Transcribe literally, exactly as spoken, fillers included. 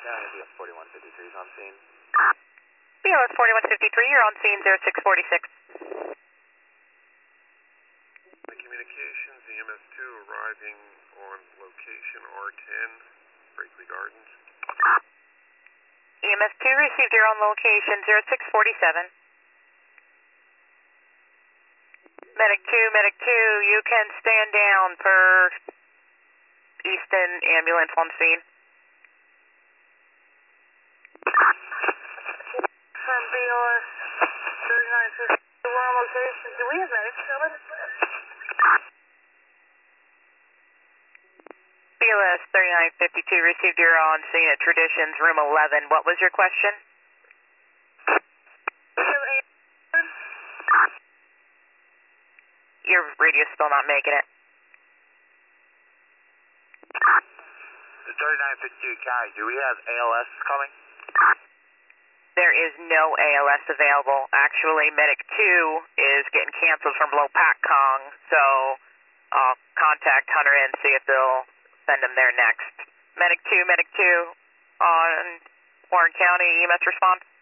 County, B S forty-one fifty-three is on scene. B L S forty-one fifty-three, you're on scene zero six forty-six. Communications, E M S two arriving on location R ten, Brakely Gardens. E M S two received, you're on location zero six forty-seven. Medic two, Medic two, you can stand down per Easton ambulance on scene. From B L S thirty-nine fifty, we're on location. Do we have medics coming? B L S thirty-nine fifty-two received, you're on scene at Traditions, room eleven. What was your question? Your radio's still not making it. The thirty-nine fifty-two County, do we have A L S coming? There is no A L S available. Actually, Medic two is getting canceled from below PACCONG, so I'll contact Hunter and see if they'll send him there next. Medic two, Medic two on Warren County, E M S response.